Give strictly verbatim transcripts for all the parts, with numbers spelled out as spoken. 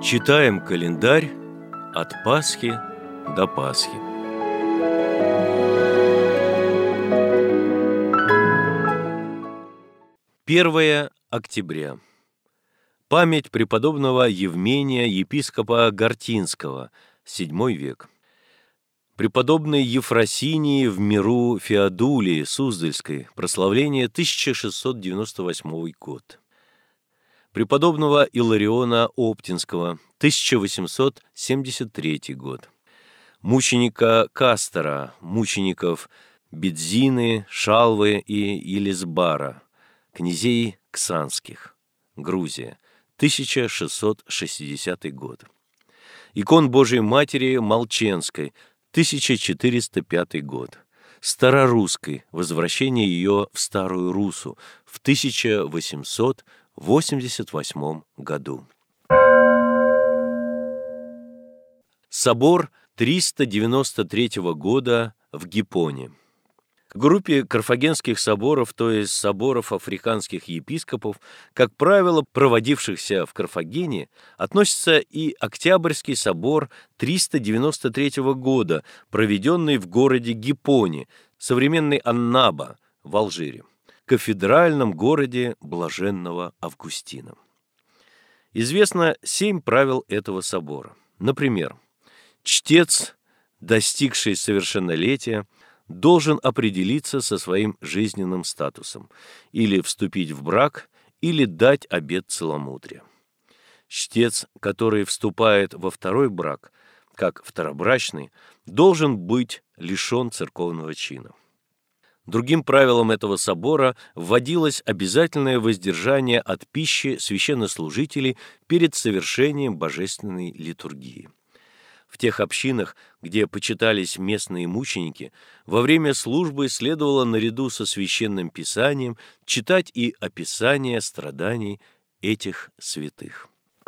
Читаем календарь от Пасхи до Пасхи. первое октября. Память преподобного Евмения, епископа Гортинского, седьмой век. Преподобной Ефросинии в миру Феодулии Суздальской, прославление тысяча шестьсот девяносто восьмой год. Преподобного Илариона Оптинского, тысяча восемьсот семьдесят третий год. Мученика Кастора, мучеников Бедзины, Шалвы и Елизбара, князей Ксанских, Грузия, тысяча шестьсот шестидесятый год. Икон Божией Матери Молченской, тысяча четыреста пятый год. Старорусской, возвращение ее в Старую Русу в тысяча восемьсот восемьдесят восьмом году. Собор триста девяносто третьего года в Гиппоне. К группе карфагенских соборов, то есть соборов африканских епископов, как правило, проводившихся в Карфагене, относится и Октябрьский собор триста девяносто третьего года, проведенный в городе Гиппоне, современный Аннаба в Алжире, кафедральном городе Блаженного Августина. Известно семь правил этого собора. Например, чтец, достигший совершеннолетия, должен определиться со своим жизненным статусом, или вступить в брак, или дать обет целомудрия. Чтец, который вступает во второй брак, как второбрачный, должен быть лишен церковного чина. Другим правилом этого собора вводилось обязательное воздержание от пищи священнослужителей перед совершением божественной литургии. В тех общинах, где почитались местные мученики, во время службы следовало наряду со священным писанием читать и описание страданий этих святых.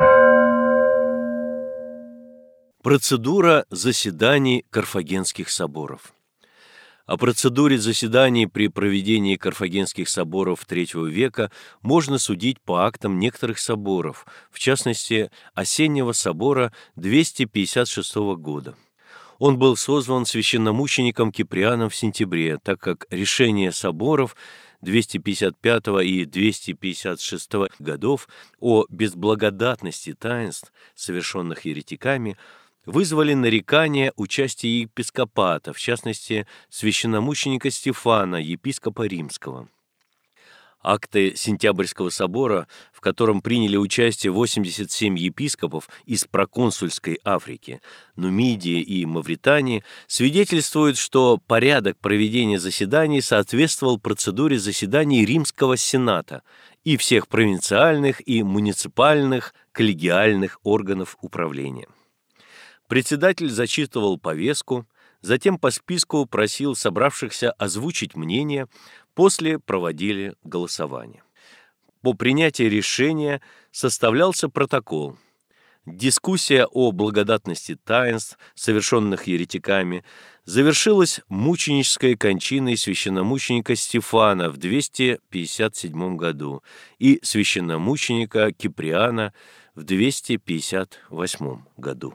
Процедура заседаний карфагенских соборов. О процедуре заседаний при проведении карфагенских соборов третьего века можно судить по актам некоторых соборов, в частности, Осеннего собора двести пятьдесят шестого года. Он был созван священномучеником Киприаном в сентябре, так как решения соборов двести пятьдесят пятого и двести пятьдесят шестого годов о безблагодатности таинств, совершенных еретиками, вызвали нарекания участия епископата, в частности, священномученика Стефана, епископа Римского. Акты Сентябрьского собора, в котором приняли участие восемьдесят семь епископов из проконсульской Африки, Нумидии и Мавритании, свидетельствуют, что порядок проведения заседаний соответствовал процедуре заседаний Римского Сената и всех провинциальных и муниципальных коллегиальных органов управления. Председатель зачитывал повестку, затем по списку просил собравшихся озвучить мнение, после проводили голосование. По принятии решения составлялся протокол. Дискуссия о благодатности таинств, совершенных еретиками, завершилась мученической кончиной священномученика Стефана в двести пятьдесят седьмом году и священномученика Киприана в двести пятьдесят восьмом году.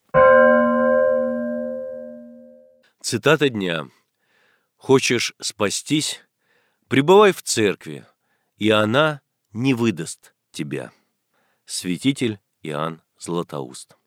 Цитата дня. «Хочешь спастись? Пребывай в церкви, и она не выдаст тебя». Святитель Иоанн Златоуст.